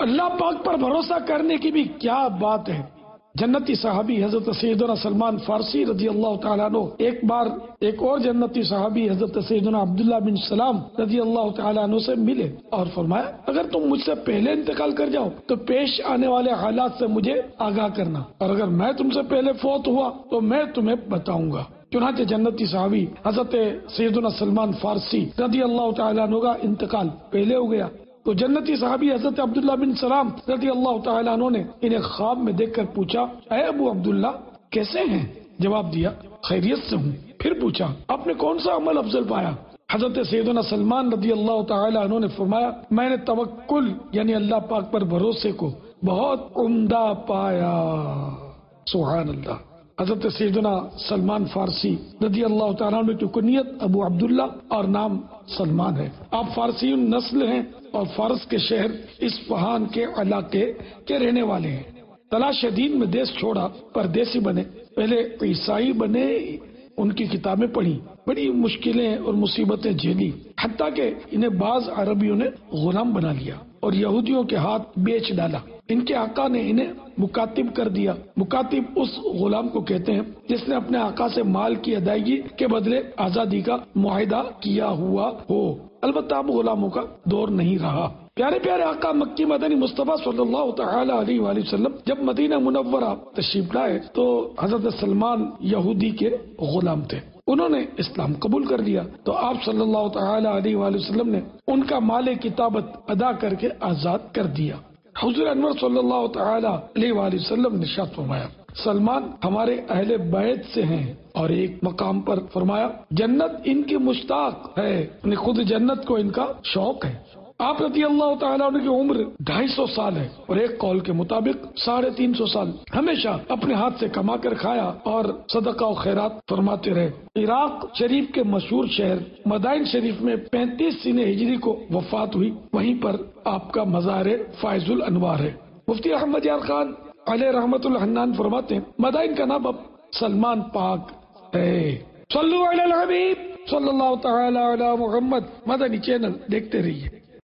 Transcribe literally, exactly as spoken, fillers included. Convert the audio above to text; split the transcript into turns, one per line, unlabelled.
اللہ پاک پر بھروسہ کرنے کی بھی کیا بات ہے۔ جنتی صحابی حضرت سیدنا سلمان فارسی رضی اللہ تعالیٰ عنہ ایک بار ایک اور جنتی صحابی حضرت سیدنا عبداللہ بن سلام رضی اللہ تعالیٰ عنہ سے ملے اور فرمایا اگر تم مجھ سے پہلے انتقال کر جاؤ تو پیش آنے والے حالات سے مجھے آگاہ کرنا، اور اگر میں تم سے پہلے فوت ہوا تو میں تمہیں بتاؤں گا۔ چنانچہ جنتی صحابی حضرت سیدنا سلمان فارسی رضی اللہ تعالیٰ عنہ کا انتقال پہلے ہو گیا تو جنتی صحابی حضرت عبداللہ بن سلام رضی اللہ تعالیٰ عنہ نے انہیں خواب میں دیکھ کر پوچھا اے ابو عبداللہ کیسے ہیں؟ جواب دیا خیریت سے ہوں۔ پھر پوچھا آپ نے کون سا عمل افضل پایا؟ حضرت سیدنا سلمان رضی اللہ تعالیٰ عنہ نے فرمایا میں نے توکل یعنی اللہ پاک پر بھروسے کو بہت عمدہ پایا۔ سبحان اللہ۔ حضرت سیدنا سلمان فارسی رضی اللہ تعالیٰ عنہ کی کنیت ابو عبداللہ اور نام سلمان ہے۔ آپ فارسی نسل ہیں اور فارس کے شہر اصفہان کے علاقے کے رہنے والے ہیں۔ تلاش شدید میں دیس چھوڑا، پردیسی بنے، پہلے عیسائی بنے، ان کی کتابیں پڑھی، بڑی مشکلیں اور مصیبتیں جھیلی، حتیٰ کہ انہیں بعض عربیوں نے غلام بنا لیا اور یہودیوں کے ہاتھ بیچ ڈالا۔ ان کے آقا نے انہیں مکاتب کر دیا۔ مکاتب اس غلام کو کہتے ہیں جس نے اپنے آقا سے مال کی ادائیگی کے بدلے آزادی کا معاہدہ کیا ہوا ہو۔ البتہ اب غلاموں کا دور نہیں رہا۔ پیارے پیارے آقا مکی مدنی مصطفیٰ صلی اللہ تعالی علیہ وآلہ وسلم جب مدینہ منورہ تشریف لائے تو حضرت سلمان یہودی کے غلام تھے، انہوں نے اسلام قبول کر لیا تو آپ صلی اللہ تعالی علیہ وآلہ وسلم نے ان کا مال کتابت ادا کر کے آزاد کر دیا۔ حضور انور صلی اللہ تعالی علیہ وآلہ وسلم نے ارشاد فرمایا سلمان ہمارے اہل بیت سے ہیں، اور ایک مقام پر فرمایا جنت ان کی مشتاق ہے، یعنی خود جنت کو ان کا شوق ہے۔ آپ رضی اللہ تعالیٰ عنہ کی عمر ڈھائی سو سال ہے اور ایک قول کے مطابق ساڑھے تین سو سال ہمیشہ اپنے ہاتھ سے کما کر کھایا اور صدقہ و خیرات فرماتے رہے۔ عراق شریف کے مشہور شہر مدائن شریف میں پینتیس سینہ ہجری کو وفات ہوئی، وہیں پر آپ کا مزار فائز الانوار ہے۔ مفتی احمد یار خان علیہ رحمت الحنان فرماتے ہیں مدائن کا نام اب سلمان پاک ہے۔ صلو علی الحبیب صلی اللہ تعالی علی محمد۔ مدنی چینل دیکھتے رہیے۔